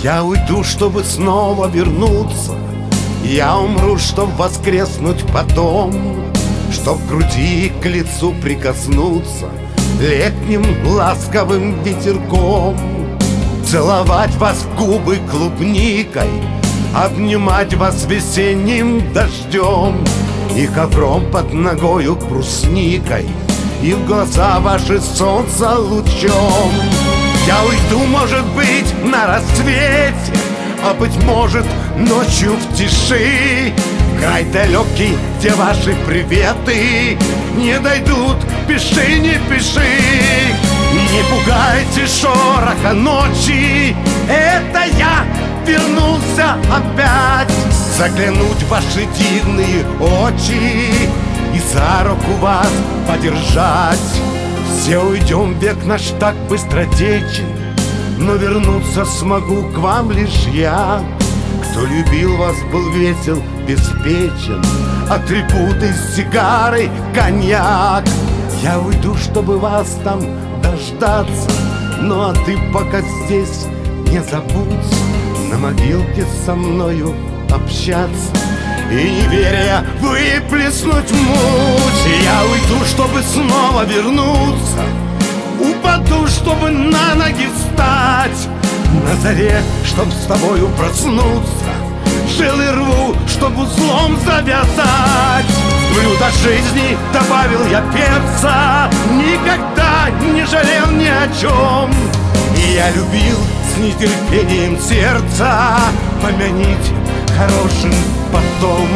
Я уйду, чтобы снова вернуться. Я умру, чтоб воскреснуть потом, чтоб к груди к лицу прикоснуться летним ласковым ветерком, целовать вас в губы клубникой, обнимать вас весенним дождем и ковром под ногою брусникой, и в глаза ваши солнца лучом. Я уйду, может быть, на рассвете, а быть может, ночью в тиши, край далекий, где ваши приветы не дойдут, пиши, не пиши. Не пугайте шороха ночи, это я вернулся опять заглянуть в ваши дивные очи и за руку вас подержать. Все уйдем, век наш так быстротечен, но вернуться смогу к вам лишь я. Кто любил вас, был весел, беспечен, атрибуты с сигарой, коньяк. Я уйду, чтобы вас там дождаться, ну а ты пока здесь не забудь на могилке со мною общаться и, не веря, выплеснуть муть. Я уйду, чтобы снова вернуться, упаду, чтобы на ноги встать, на заре, чтоб с тобою проснуться, жилы рву, чтоб узлом завязать. В блюдо жизни добавил я перца, никогда не жалел ни о чем. И я любил с нетерпением сердца, помяните хорошим потом.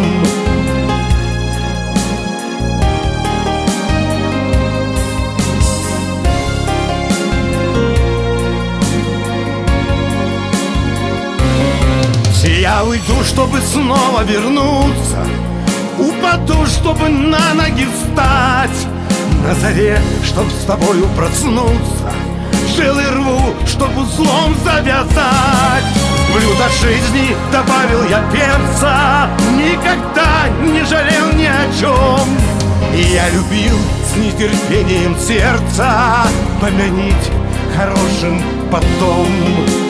Я уйду, чтобы снова вернуться, упаду, чтобы на ноги встать, на заре, чтоб с тобою проснуться, жилы рву, чтоб узлом завязать. В блюдо жизни добавил я перца, никогда не жалел ни о чем. И я любил с нетерпением сердца, помяните хорошим потом.